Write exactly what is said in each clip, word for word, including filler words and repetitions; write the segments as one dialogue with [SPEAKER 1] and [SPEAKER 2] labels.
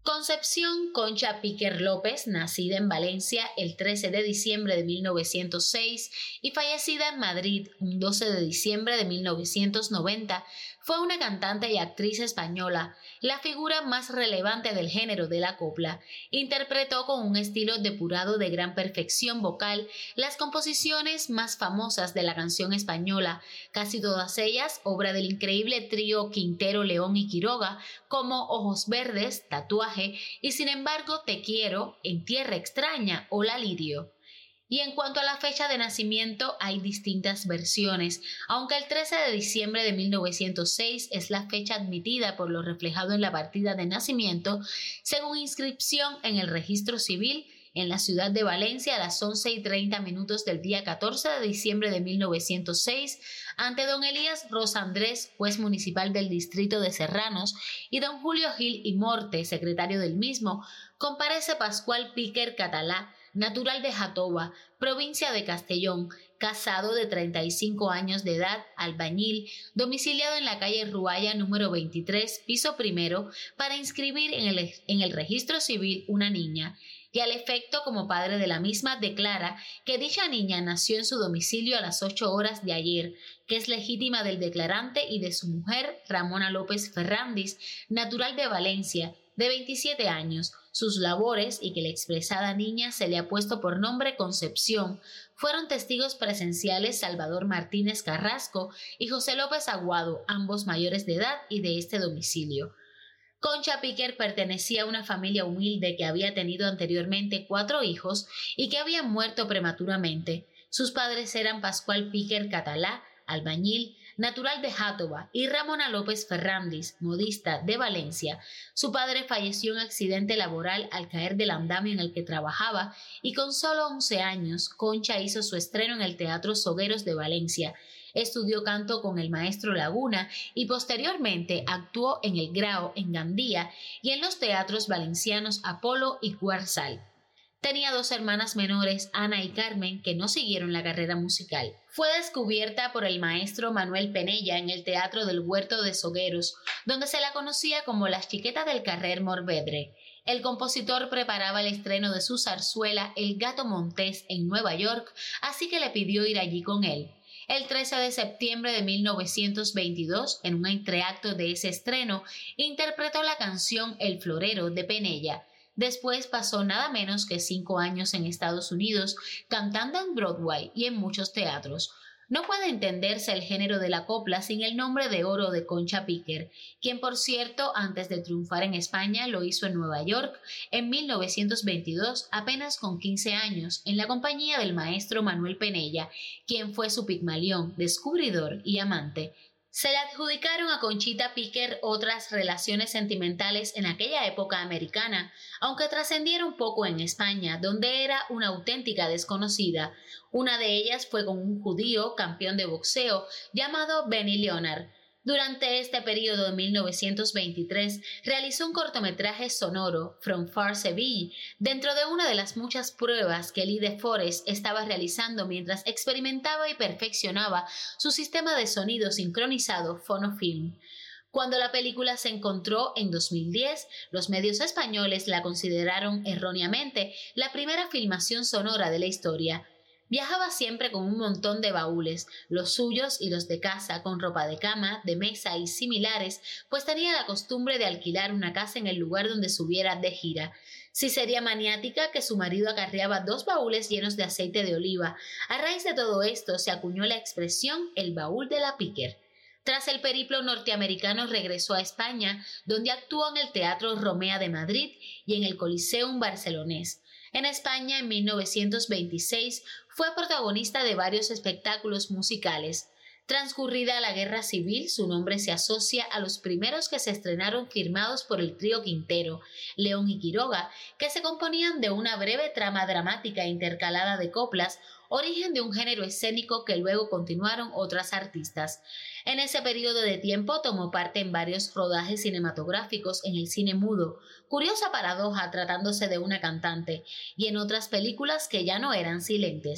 [SPEAKER 1] Concepción Concha Píquer López, nacida en Valencia el trece de diciembre de mil novecientos seis y fallecida en Madrid un doce de diciembre de mil novecientos noventa, fue una cantante y actriz española, la figura más relevante del género de la copla. Interpretó con un estilo depurado de gran perfección vocal las composiciones más famosas de la canción española, casi todas ellas obra del increíble trío Quintero, León y Quiroga, como Ojos Verdes, Tatuaje y Sin embargo Te Quiero, En Tierra Extraña o La Lirio. Y en cuanto a la fecha de nacimiento, hay distintas versiones, aunque el trece de diciembre de mil novecientos seis es la fecha admitida por lo reflejado en la partida de nacimiento, según inscripción en el registro civil, en la ciudad de Valencia a las once y treinta minutos del día catorce de diciembre de mil novecientos seis, ante don Elías Rosa Andrés, juez municipal del distrito de Serranos, y don Julio Gil y Morte, secretario del mismo, comparece Pascual Píquer Catalá, natural de Jatoba, provincia de Castellón, casado de treinta y cinco años de edad, albañil, domiciliado en la calle Ruaya número veintitrés, piso primero, para inscribir en el, en el registro civil una niña, y al efecto como padre de la misma declara que dicha niña nació en su domicilio a las ocho horas de ayer, que es legítima del declarante y de su mujer Ramona López Ferrandis, natural de Valencia, de veintisiete años, sus labores y que la expresada niña se le ha puesto por nombre Concepción. Fueron testigos presenciales Salvador Martínez Carrasco y José López Aguado, ambos mayores de edad y de este domicilio. Concha Píquer pertenecía a una familia humilde que había tenido anteriormente cuatro hijos y que habían muerto prematuramente. Sus padres eran Pascual Píquer Catalá, albañil, natural de Jatoba, y Ramona López Ferrandis, modista de Valencia. Su padre falleció en accidente laboral al caer del andamio en el que trabajaba y con solo once años, Concha hizo su estreno en el Teatro Sogueros de Valencia. Estudió canto con el maestro Laguna y posteriormente actuó en el Grao en Gandía y en los teatros valencianos Apolo y Cuarzal. Tenía dos hermanas menores, Ana y Carmen, que no siguieron la carrera musical. Fue descubierta por el maestro Manuel Penella en el Teatro del Huerto de Sogueros, donde se la conocía como la Chiqueta del Carrer Morvedre. El compositor preparaba el estreno de su zarzuela El Gato Montés en Nueva York, así que le pidió ir allí con él. El trece de septiembre de mil novecientos veintidós, en un entreacto de ese estreno, interpretó la canción El Florero de Penella. Después pasó nada menos que cinco años en Estados Unidos, cantando en Broadway y en muchos teatros. No puede entenderse el género de la copla sin el nombre de oro de Concha Píquer, quien por cierto antes de triunfar en España lo hizo en Nueva York en mil novecientos veintidós, apenas con quince años, en la compañía del maestro Manuel Penella, quien fue su Pigmalión, descubridor y amante. Se le adjudicaron a Conchita Píquer otras relaciones sentimentales en aquella época americana, aunque trascendieron poco en España, donde era una auténtica desconocida. Una de ellas fue con un judío campeón de boxeo llamado Benny Leonard. Durante este periodo de mil novecientos veintitrés realizó un cortometraje sonoro, From Far Seville, dentro de una de las muchas pruebas que Lee de Forest estaba realizando mientras experimentaba y perfeccionaba su sistema de sonido sincronizado Phonofilm. Cuando la película se encontró en dos mil diez, los medios españoles la consideraron erróneamente la primera filmación sonora de la historia. Viajaba siempre con un montón de baúles, los suyos y los de casa, con ropa de cama, de mesa y similares, pues tenía la costumbre de alquilar una casa en el lugar donde subiera de gira. Sí sería maniática que su marido acarreaba dos baúles llenos de aceite de oliva. A raíz de todo esto se acuñó la expresión el baúl de la Píquer. Tras el periplo norteamericano regresó a España, donde actuó en el Teatro Romea de Madrid y en el Coliseum barcelonés. En España, en mil novecientos veintiséis, fue protagonista de varios espectáculos musicales. Transcurrida la Guerra Civil, su nombre se asocia a los primeros que se estrenaron firmados por el trío Quintero, León y Quiroga, que se componían de una breve trama dramática intercalada de coplas, origen de un género escénico que luego continuaron otras artistas. En ese periodo de tiempo tomó parte en varios rodajes cinematográficos en el cine mudo, curiosa paradoja tratándose de una cantante, y en otras películas que ya no eran silentes.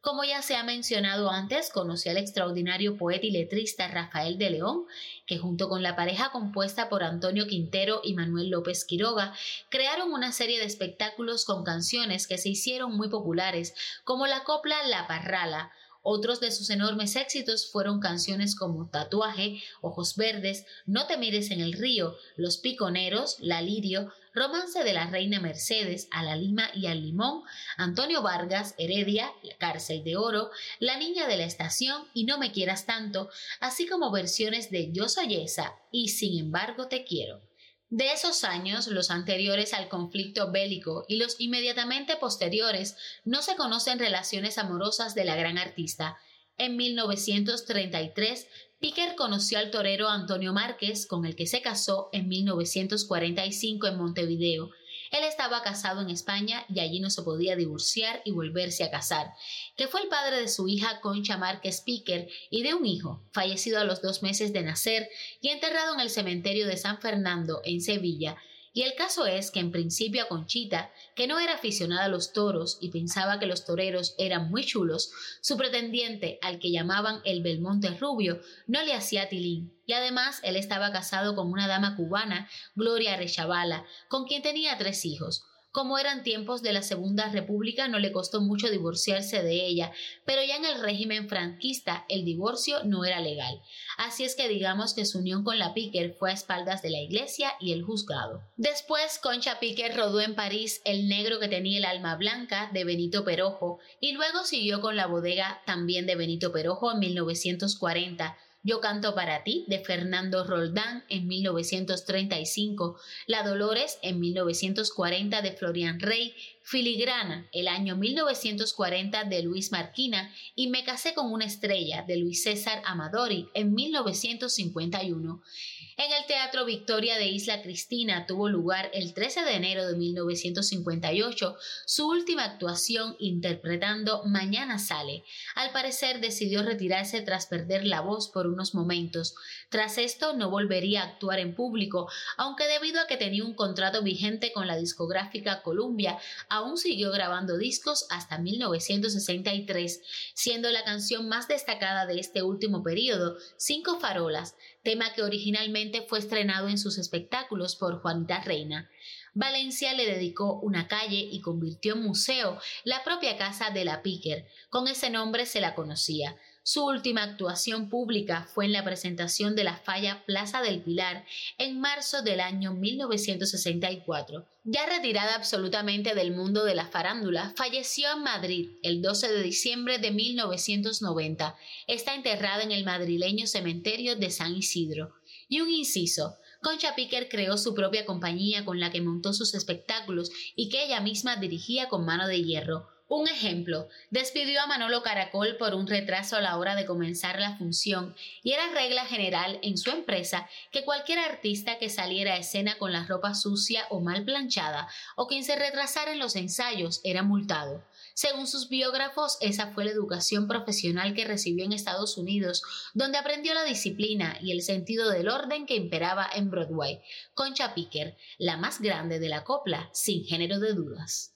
[SPEAKER 1] Como ya se ha mencionado antes, conoció al extraordinario poeta y letrista Rafael de León, que junto con la pareja compuesta por Antonio Quintero y Manuel López Quiroga, crearon una serie de espectáculos con canciones que se hicieron muy populares, como la copla La Parrala. Otros de sus enormes éxitos fueron canciones como Tatuaje, Ojos Verdes, No te mires en el río, Los Piconeros, La Lirio, Romance de la Reina Mercedes, A la Lima y al Limón, Antonio Vargas, Heredia, La Cárcel de Oro, La Niña de la Estación y No me quieras tanto, así como versiones de Yo soy esa y Sin embargo te quiero. De esos años, los anteriores al conflicto bélico y los inmediatamente posteriores, no se conocen relaciones amorosas de la gran artista. En mil novecientos treinta y tres, Píquer conoció al torero Antonio Márquez, con el que se casó en mil novecientos cuarenta y cinco en Montevideo. Él estaba casado en España y allí no se podía divorciar y volverse a casar, que fue el padre de su hija Concha Márquez Píquer y de un hijo, fallecido a los dos meses de nacer y enterrado en el cementerio de San Fernando, en Sevilla. Y el caso es que en principio a Conchita, que no era aficionada a los toros y pensaba que los toreros eran muy chulos, su pretendiente, al que llamaban el Belmonte Rubio, no le hacía tilín. Y además él estaba casado con una dama cubana, Gloria Arechavala, con quien tenía tres hijos. Como eran tiempos de la Segunda República, no le costó mucho divorciarse de ella, pero ya en el régimen franquista el divorcio no era legal. Así es que digamos que su unión con la Píquer fue a espaldas de la iglesia y el juzgado. Después, Concha Píquer rodó en París El negro que tenía el alma blanca, de Benito Perojo, y luego siguió con La bodega, también de Benito Perojo, en mil novecientos cuarenta, Yo canto para ti, de Fernando Roldán, en mil novecientos treinta y cinco, La Dolores, en mil novecientos cuarenta, de Florian Rey, Filigrana, el año mil novecientos cuarenta, de Luis Marquina, y Me casé con una estrella, de Luis César Amadori, en mil novecientos cincuenta y uno. En el Teatro Victoria de Isla Cristina tuvo lugar el trece de enero de mil novecientos cincuenta y ocho su última actuación interpretando Mañana sale. Al parecer decidió retirarse tras perder la voz por unos momentos. Tras esto no volvería a actuar en público, aunque debido a que tenía un contrato vigente con la discográfica Columbia, aún siguió grabando discos hasta mil novecientos sesenta y tres, siendo la canción más destacada de este último periodo, Cinco farolas, tema que originalmente fue estrenado en sus espectáculos por Juanita Reina. Valencia le dedicó una calle y convirtió en museo la propia casa de la Píquer. Con ese nombre se la conocía. Su última actuación pública fue en la presentación de la Falla Plaza del Pilar en marzo del año mil novecientos sesenta y cuatro. Ya retirada absolutamente del mundo de la farándula, falleció en Madrid el doce de diciembre de mil novecientos noventa. Está enterrada en el madrileño cementerio de San Isidro. Y un inciso: Concha Píquer creó su propia compañía con la que montó sus espectáculos y que ella misma dirigía con mano de hierro. Un ejemplo, despidió a Manolo Caracol por un retraso a la hora de comenzar la función y era regla general en su empresa que cualquier artista que saliera a escena con la ropa sucia o mal planchada o quien se retrasara en los ensayos era multado. Según sus biógrafos, esa fue la educación profesional que recibió en Estados Unidos, donde aprendió la disciplina y el sentido del orden que imperaba en Broadway. Concha Píquer, la más grande de la copla, sin género de dudas.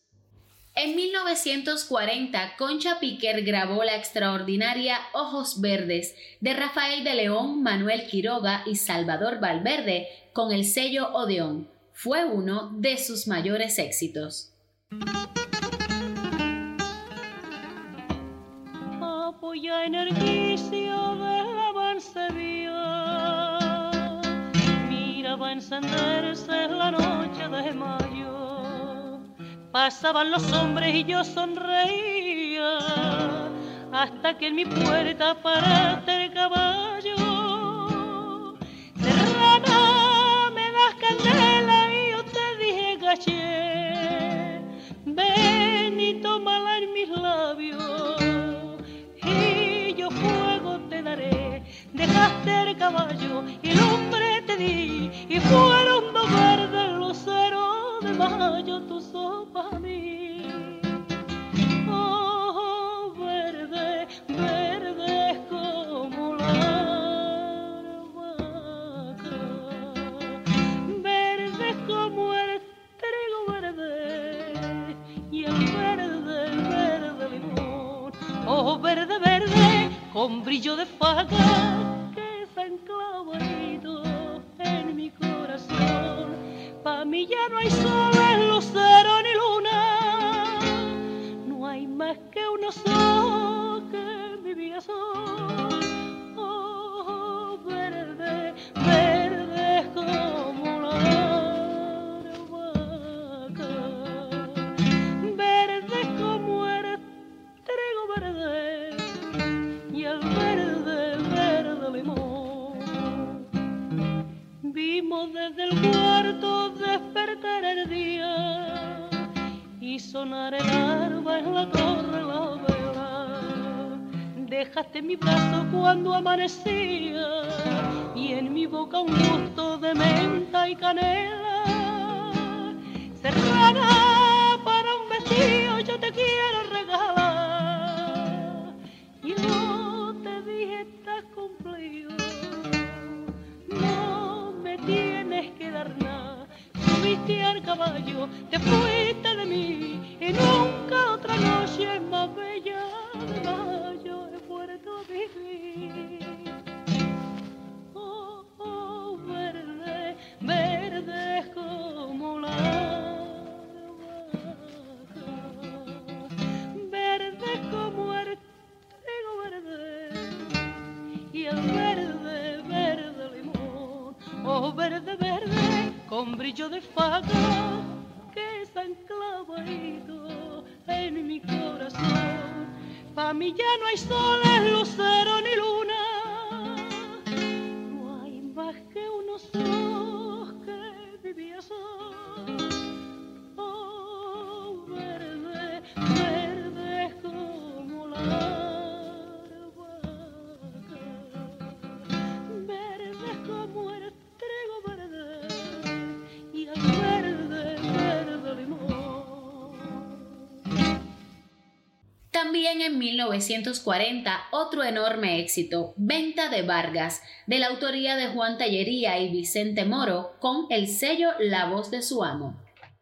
[SPEAKER 1] En mil novecientos cuarenta, Concha Píquer grabó la extraordinaria Ojos Verdes de Rafael de León, Manuel Quiroga y Salvador Valverde con el sello Odeón. Fue uno de sus mayores éxitos.
[SPEAKER 2] Apoya energicio de la Vansevía, mira va a encenderse la noche de mayo. Pasaban los hombres y yo sonreía hasta que en mi puerta paraste el caballo. Serrana, me das candela y yo te dije caché. Ven y tómala en mis labios y yo fuego te daré. Dejaste el caballo y lumbre te di y fueron dos verdes luceros de mayo tus ojos para mí. Oh, verde, verde como la albahaca, verde como el trigo verde y el verde, verde limón. Oh, con brillo de faga que se enclavadito en mi corazón. Pa' mí ya no hay sol, lucero ni luna, no hay más que uno solo que mi vida son. Oh, verde, verde como la albahaca, verde como el trigo verde y el verde, verde limón. Vimos desde el cuarto despertar el día y sonar el alba en la torre la vela. Dejaste mi brazo cuando amanecía y en mi boca un gusto de menta y canela. Serrana, para un vestido yo te quiero regalar. Yo te dije estás cumplido, no me tienes que dar nada. Subiste al caballo, te fuiste de mí y nunca otra noche más bella de mayo he vuelto a vivir. Oh, oh, verde, verde como la albahaca, verde como el trigo verde y el verde, verde limón. Oh, verde, verde con brillo de faga que está enclavadito en mi corazón. Pa' mí ya no hay sol, lucero ni luna, no hay más que unos ojos que vivía sol. Oh, verde, verde como la albahaca, verde como el trigo verde y el verde, verde limón.
[SPEAKER 1] También en mil novecientos cuarenta, otro enorme éxito, Venta de Vargas, de la autoría de Juan Tellería y Vicente Moro, con el sello La Voz de su Amo.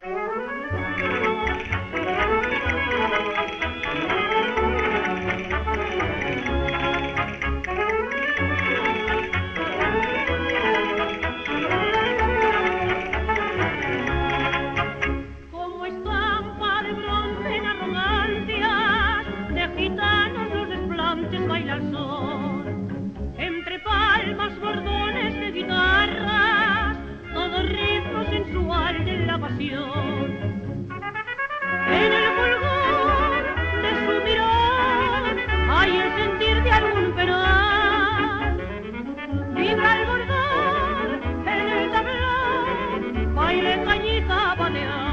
[SPEAKER 2] Entre palmas, bordones de guitarras, todo ritmo sensual de la pasión. En el fulgor de su mirar hay el sentir de algún penal. Vibra el bordón en el tablón, baile cañita patear.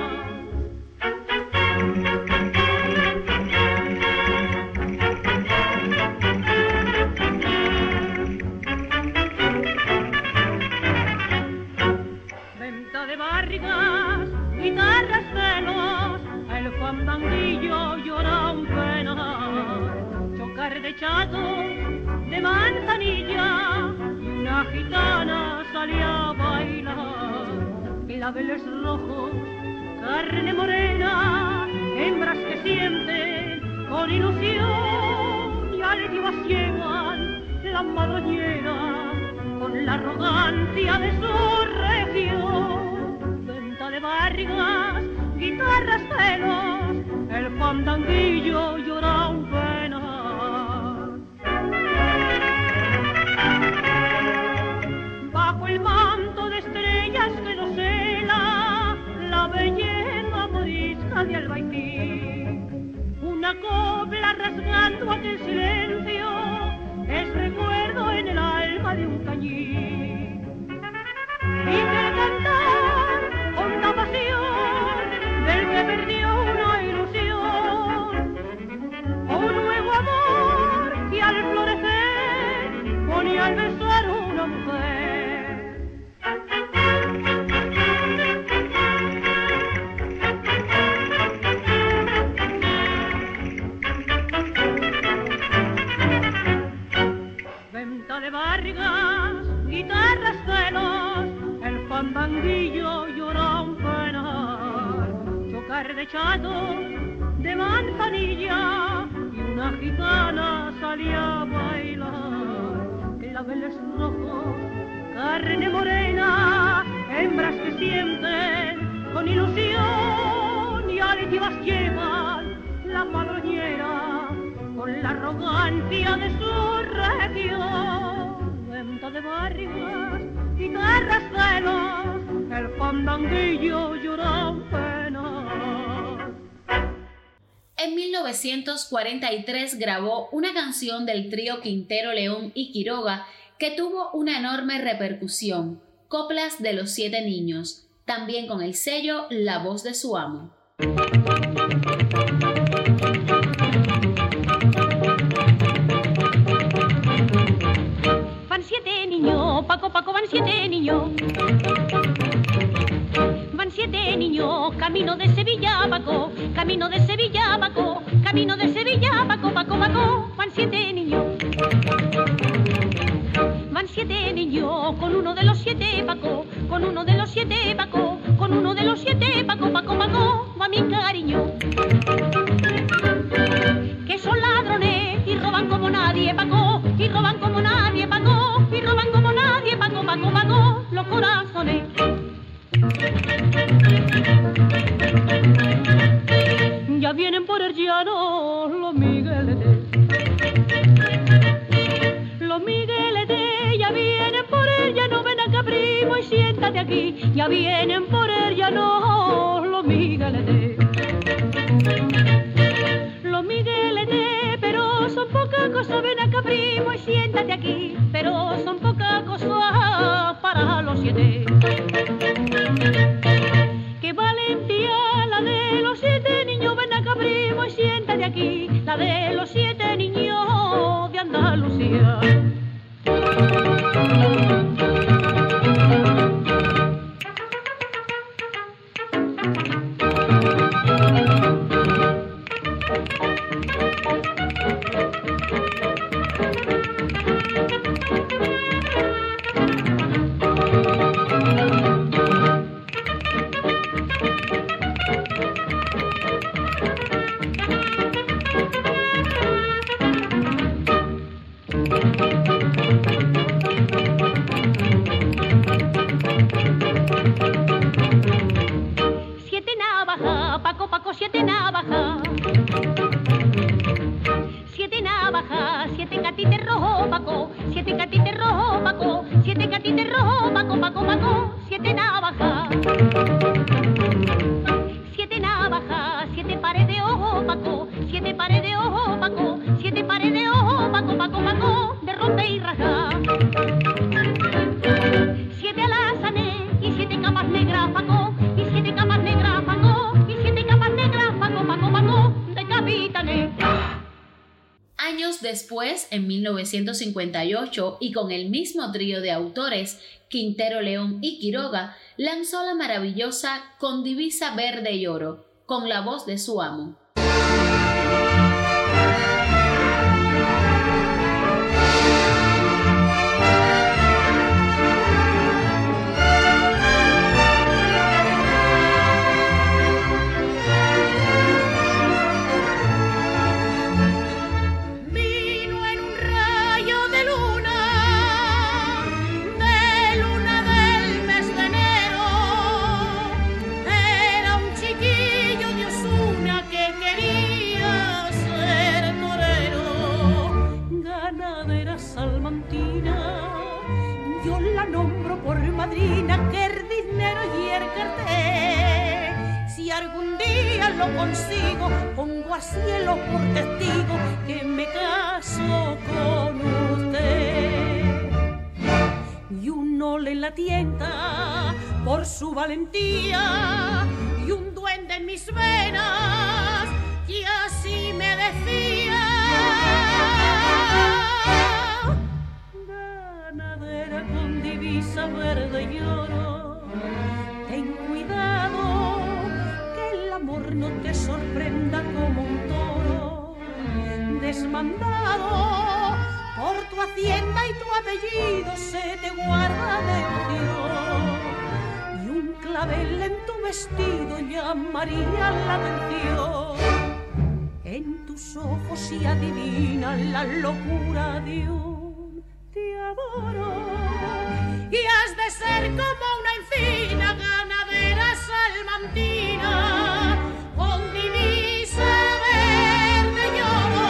[SPEAKER 2] Guitarras, celos, el fandanguillo llora un pena, chocar de chato, de manzanilla, y una gitana salía a bailar. Claveles rojos, carne morena, hembras que sienten con ilusión y altivas llevan la madroñera con la arrogancia de su región. De Vargas, guitarras, celos, el fandanguillo llora un pena. Bajo el manto de estrellas que nos cela la belleza morisca de Albaicín, una copla rasgando aquel silencio es recuerdo en el alma de un cañín. Y que cantar con la pasión del que perdió una ilusión, un nuevo amor que al florecer ponía al besar una mujer. Venta de Vargas, guitarras, celos, el fandanguillo llora un penal, chocar de chato, de manzanilla y una gitana sale a bailar, claveles rojos, carne morena, hembras que sienten con ilusión y altivas llevan la padroñera con la arrogancia de su región. Venta de barrigas, guitarras, celos, el fandanguillo llora pena.
[SPEAKER 1] En mil novecientos cuarenta y tres grabó una canción del trío Quintero, León y Quiroga que tuvo una enorme repercusión, Coplas de los Siete Niños, también con el sello La Voz de su Amo.
[SPEAKER 2] Van siete niños, Paco, Paco, van siete niños. Van siete niños, camino de Sevilla, Paco, camino de Sevilla, Paco, camino de Sevilla, Paco, Paco, Paco, van siete niños. Van siete niños, con uno de los siete, Paco, con uno de los siete, Paco, con uno de los siete, Paco, Paco, Paco, va mi cariño. Que son ladrones y roban como nadie, Paco, y roban como nadie, Paco, y roban como nadie, Paco, Paco, Paco, los corazones. Ya vienen por el llano los migueletes, los migueletes, ya vienen por el llano, ven acá primo y siéntate aquí, ya vienen por el llano los migueletes, los migueletes, pero son poca cosa, ven acá primo y siéntate aquí, pero son poca cosa para los siete. Qué valentía la de los siete niños, ven acá primo y siéntate aquí, la de los siete niños de Andalucía.
[SPEAKER 1] Después, en mil novecientos cincuenta y ocho, y con el mismo trío de autores, Quintero, León y Quiroga, lanzó la maravillosa Con divisa verde y oro, con la voz de su amo.
[SPEAKER 2] Madrina, que el dinero y el cartel, si algún día lo consigo, pongo al cielo por testigo que me caso con usted. Y un ole en la tienda por su valentía, y un duende en mis venas, y así me decía: ganadera con divisa verde y oro, ten cuidado que el amor no te sorprenda como un toro desmandado, por tu hacienda y tu apellido se te guarda devoción, y un clavel en tu vestido llamaría la atención. En tus ojos se adivina la locura de un te adoro. Y has de ser como una encina ganadera salmantina, con divisa verde lloro.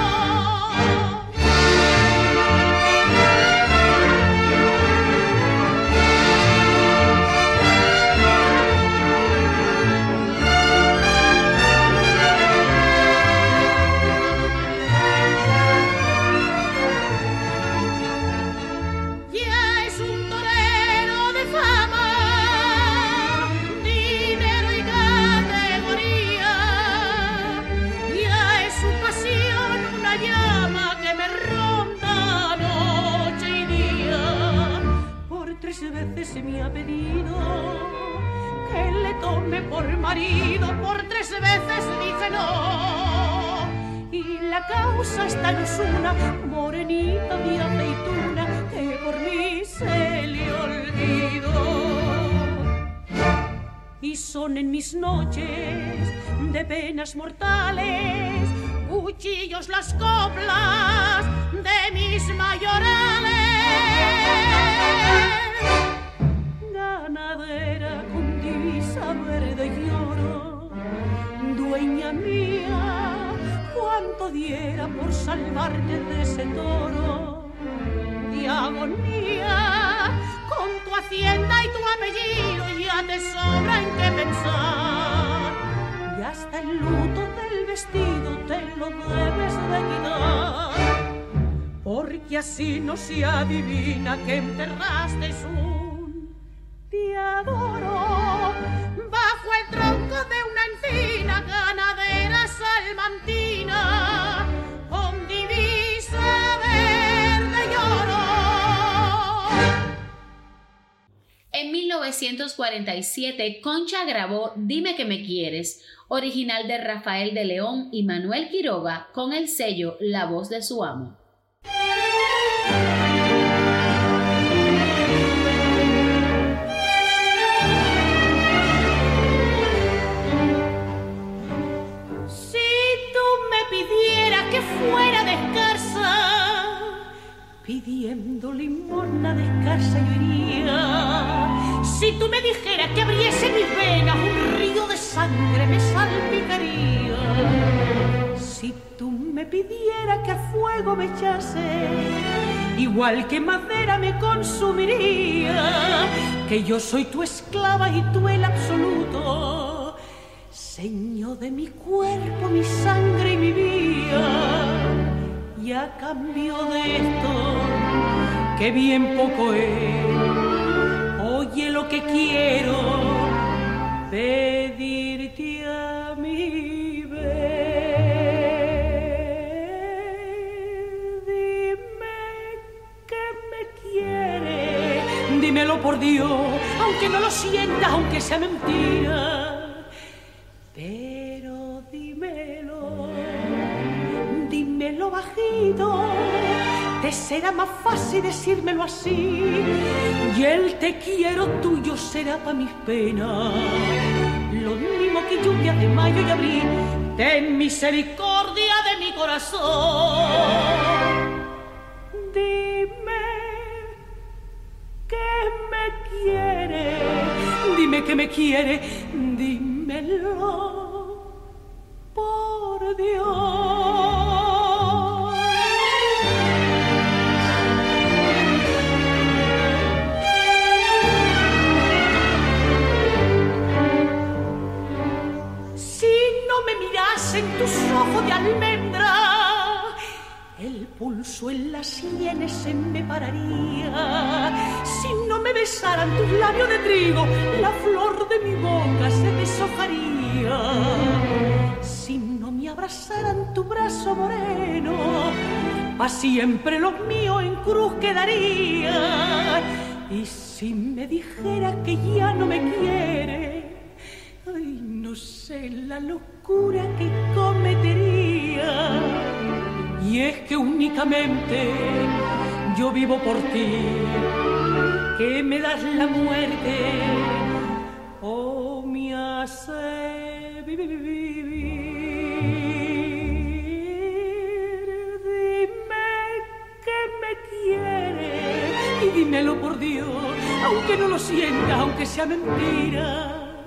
[SPEAKER 2] Veces me ha pedido que le tome por marido, por tres veces dije no, y la causa está en Osuna, morenita de aceituna, que por mí se le olvidó. Y son en mis noches de penas mortales cuchillos las coplas de mis mayorales. Ganadera con divisa verde y oro, dueña mía, cuánto diera por salvarte de ese toro de agonía. Con tu hacienda y tu apellido ya te sobra en qué pensar, y hasta el luto del vestido te lo debes de quitar, porque así no se adivina que enterraste un te adoro bajo el tronco de una encina ganadera salmantina, con divisa verde y oro.
[SPEAKER 1] En mil novecientos cuarenta y siete, Concha grabó Dime que me quieres, original de Rafael de León y Manuel Quiroga, con el sello La Voz de su Amo.
[SPEAKER 2] Pidiera que fuera descalza, pidiendo limosna descalza yo iría. Si tú me dijeras que abriese mis venas, un río de sangre me salpicaría. Si tú me pidieras que a fuego me echase, igual que madera me consumiría. Que yo soy tu esclava y tú el absoluto, señor de mi cuerpo, mi sangre y mi vida, y a cambio de esto, que bien poco es, oye lo que quiero, pedirte a mi vez. Dime que me quieres, dímelo por Dios, aunque no lo sientas, aunque sea mentira. Pero dímelo, dímelo bajito, te será más fácil decírmelo así, y el te quiero tuyo será pa' mis penas lo mismo que lluvia de mayo y abril. Ten misericordia de mi corazón. Dime que me quiere, dime que me quiere, dímelo por Dios. Si no me miras en tus ojos de almendra, el pulso en las sienes se me pararía. Si no me besaran tus labios de trigo, la flor de mi boca se deshojaría. Si no me abrazaran tu brazo moreno, pa' siempre los míos en cruz quedaría. Y si me dijera que ya no me quiere, ay, no sé la locura que cometería. Y es que únicamente yo vivo por ti, que me das la muerte o me hace vivir. Dios, aunque no lo sienta, aunque sea mentira.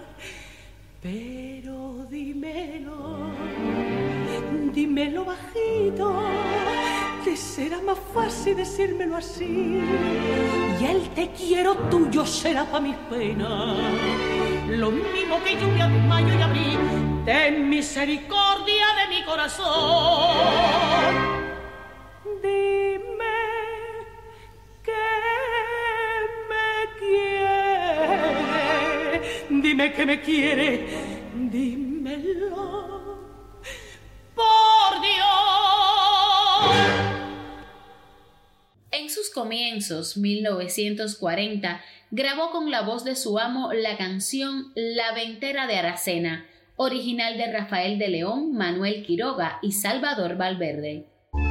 [SPEAKER 2] Pero dímelo, dímelo bajito, te será más fácil decírmelo así. Y el te quiero tuyo será pa' mis penas lo mismo que lluvia de mayo y abril. Ten misericordia de mi corazón. Dime que me quiere, dime que me quiere, dímelo, por Dios.
[SPEAKER 1] En sus comienzos, mil novecientos cuarenta, grabó con la voz de su amo la canción La Ventera de Aracena, original de Rafael de León, Manuel Quiroga y Salvador Valverde.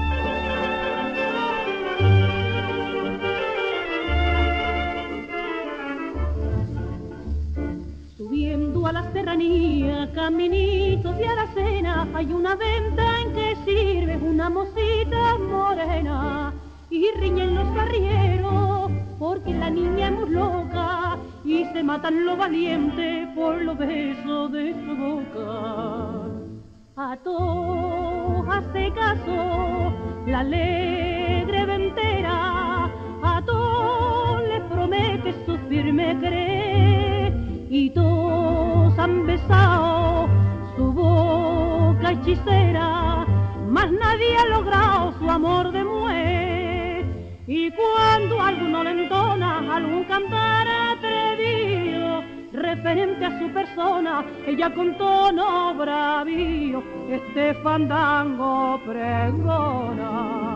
[SPEAKER 2] Subiendo a la serranía, caminitos de Aracena, hay una venta en que sirve una mocita morena. Y riñen los arrieros, porque la niña es muy loca, y se matan los valientes por los besos de su boca. A todas hace caso la alegre ventera, a todos les promete su firme querer, y todos han besado su boca hechicera, mas nadie ha logrado su amor de mujer. Y cuando alguno le entona algún cantar atrevido referente a su persona, ella con tono bravío este fandango pregona.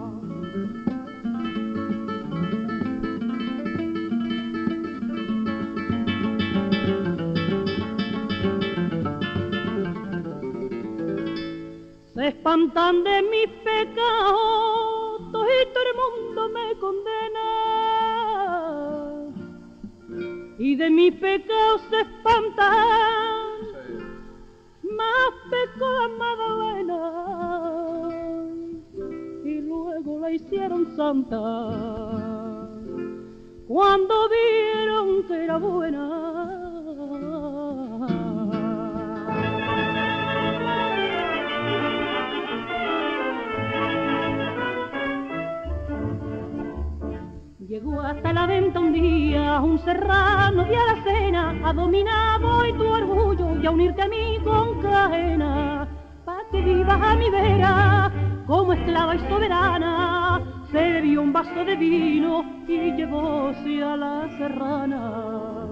[SPEAKER 2] Se espantan de mis pecados, todo el mundo me condena, y de mis pecados se espantan, más pecó la Magdalena, y luego la hicieron santa, cuando vieron que era buena. Llegó hasta la venta un día un serrano de Aracena a dominar hoy tu orgullo y a unirte a mí con cadena, pa' que vivas a mi vera como esclava y soberana. Se bebió un vaso de vino y llevóse a la serrana,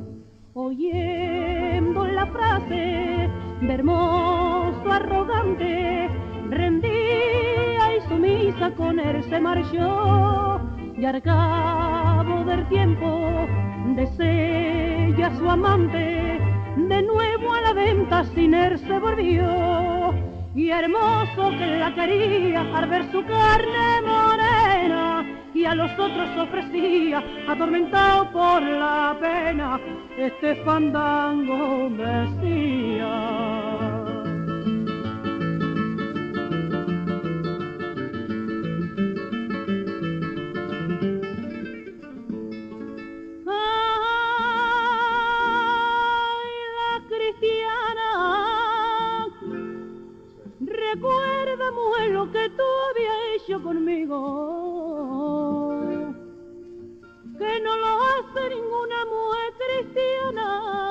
[SPEAKER 2] oyendo la frase de hermoso arrogante, rendida y sumisa con él se marchó. Y al cabo del tiempo desea su amante, de nuevo a la venta sin él se volvió. Y hermoso que la quería al ver su carne morena, y a los otros ofrecía, atormentado por la pena, este fandango decía. Recuerda, mujer, lo que tú habías hecho conmigo, que no lo hace ninguna mujer cristiana.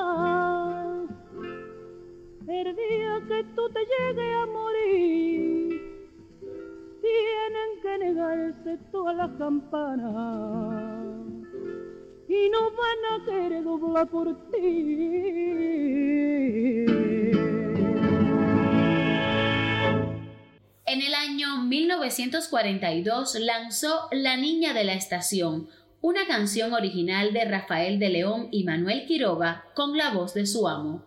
[SPEAKER 2] El día que tú te llegues a morir, tienen que negarse todas las campanas y no van a querer doblar por ti.
[SPEAKER 1] En el año mil novecientos cuarenta y dos lanzó La Niña de la Estación, una canción original de Rafael de León y Manuel Quiroga con la voz de su amo.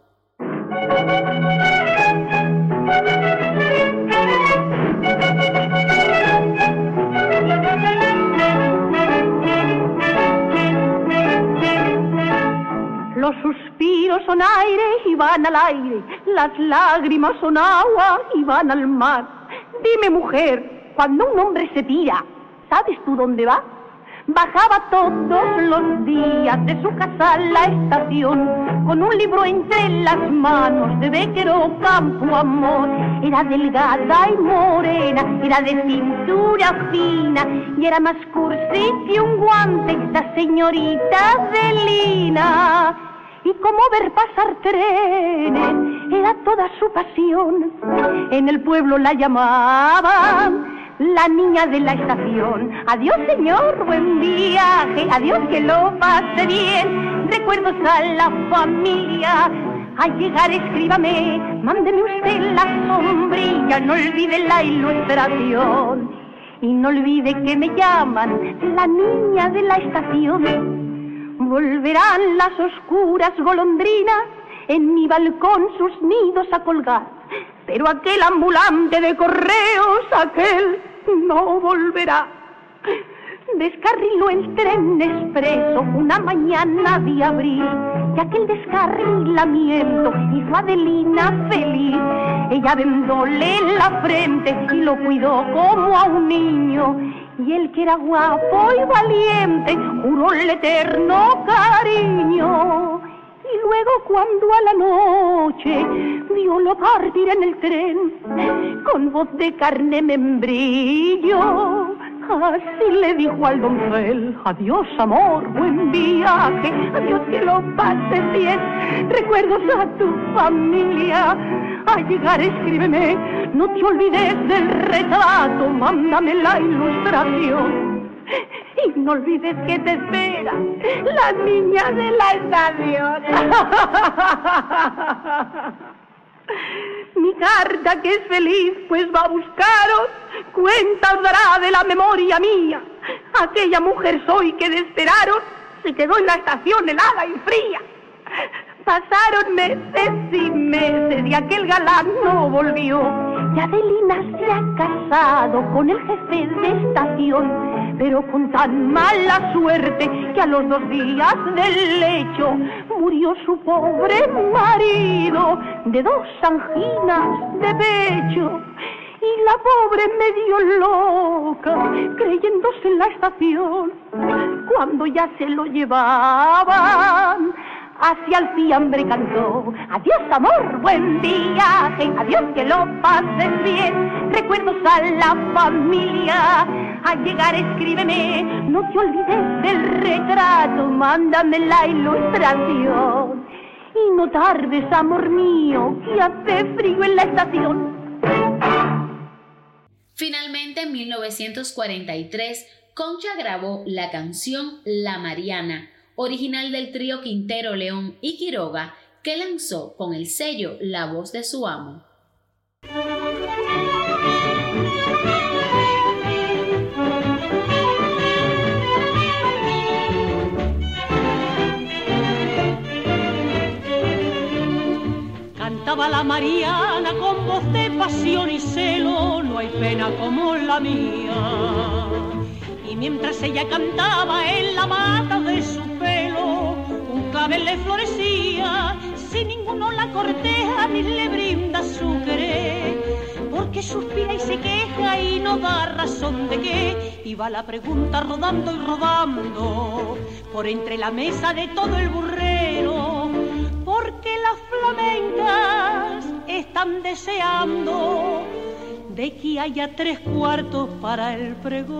[SPEAKER 2] Los suspiros son aire y van al aire, las lágrimas son agua y van al mar. Dime, mujer, cuando un hombre se tira, ¿sabes tú dónde va? Bajaba todos los días de su casa a la estación, con un libro entre las manos de Bécquer o Campo Amor. Era delgada y morena, era de cintura fina, y era más cursi que un guante, la señorita de Lina. Y como ver pasar trenes era toda su pasión. En el pueblo la llamaban la niña de la estación. Adiós, señor, buen viaje, adiós, que lo pase bien. Recuerdos a la familia, al llegar escríbame, mándeme usted la sombrilla, no olvide la ilustración. Y no olvide que me llaman la niña de la estación. Volverán las oscuras golondrinas en mi balcón sus nidos a colgar, pero aquel ambulante de correos, aquel no volverá. Descarriló el tren expreso una mañana de abril, y aquel descarrilamiento hizo a Adelina feliz. Ella vendóle la frente y lo cuidó como a un niño, y él, que era guapo y valiente, juró el eterno cariño. Y luego, cuando a la noche viólo partir en el tren, con voz de carne membrillo, así le dijo al doncel: adiós, amor, buen viaje, adiós, que lo pases bien. Recuerdos a tu familia, al llegar escríbeme, no te olvides del retrato, mándame la ilustración. Y no olvides que te espera la niña de la estación. Mi carta, que es feliz, pues va a buscaros, cuenta os dará de la memoria mía. Aquella mujer soy que de esperaros se quedó en la estación helada y fría. Pasaron meses y meses y aquel galán no volvió, y Adelina se ha casado con el jefe de estación, pero con tan mala suerte que a los dos días del lecho murió su pobre marido de dos anginas de pecho. Y la pobre medio loca, creyéndose en la estación, cuando ya se lo llevaban, hacia el fiambre cantó: adiós, amor, buen viaje, adiós, que lo pases bien. Recuerdos a la familia, al llegar escríbeme, no te olvides del retrato, mándame la ilustración. Y no tardes, amor mío, que hace frío en la estación.
[SPEAKER 1] Finalmente, en mil novecientos cuarenta y tres, Concha grabó la canción La Mariana, original del trío Quintero, León y Quiroga, que lanzó con el sello La Voz de su Amo.
[SPEAKER 2] Cantaba la Mariana con voz de pasión y celo, no hay pena como la mía. Y mientras ella cantaba en la mata de su pelo, un clavel le florecía, si ninguno la corteja ni le brinda su querer, porque suspira y se queja y no da razón de qué. Y va la pregunta rodando y rodando por entre la mesa de todo el burrero, porque las flamencas están deseando de que haya tres cuartos para el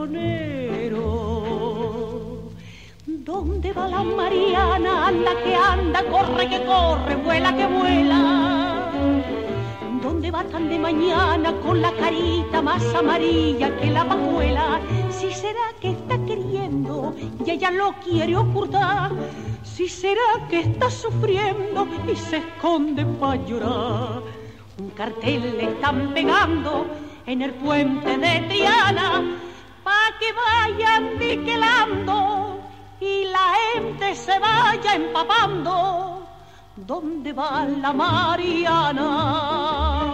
[SPEAKER 2] pregonero. ¿Dónde va la Mariana? Anda que anda, corre que corre, vuela que vuela. ¿Dónde va tan de mañana con la carita más amarilla que la pajuela? Si será que está queriendo y ella lo quiere ocultar, si será que está sufriendo y se esconde pa' llorar. Un cartel le están pegando en el puente de Triana, pa' que vayan niquelando y la gente se vaya empapando. ¿Dónde va la Mariana?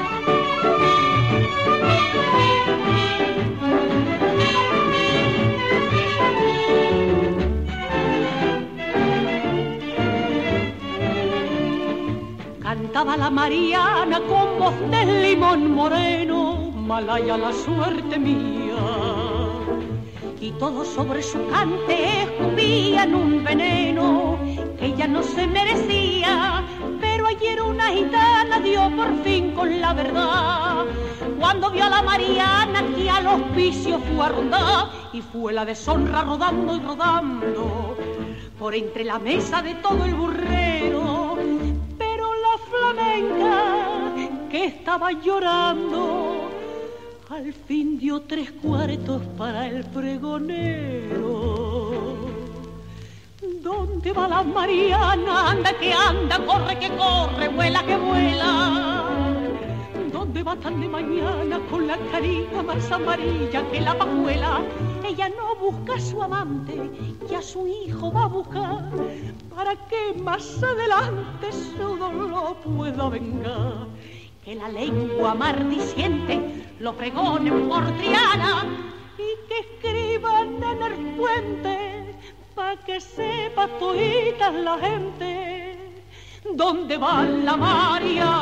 [SPEAKER 2] Cantaba la Mariana con voz de limón moreno, malaya la suerte mía. y todo sobre su cante escupían un veneno que ella no se merecía. Pero ayer una gitana dio por fin con la verdad, cuando vio a la Mariana que al hospicio fue a rondar, y fue la deshonra rodando y rodando por entre la mesa de todo el burrero. Pero la flamenca que estaba llorando al fin dio tres cuartos para el pregonero. ¿Dónde va la Mariana? Anda que anda, corre que corre, vuela que vuela. ¿Dónde va tan de mañana con la carita más amarilla que la pajuela? Ella no busca a su amante y a su hijo va a buscar, para que más adelante su dolor pueda vengar. Que la lengua maldiciente lo pregonen por Triana y que escriban en el puente pa' que sepa todita la gente dónde va la Mariana.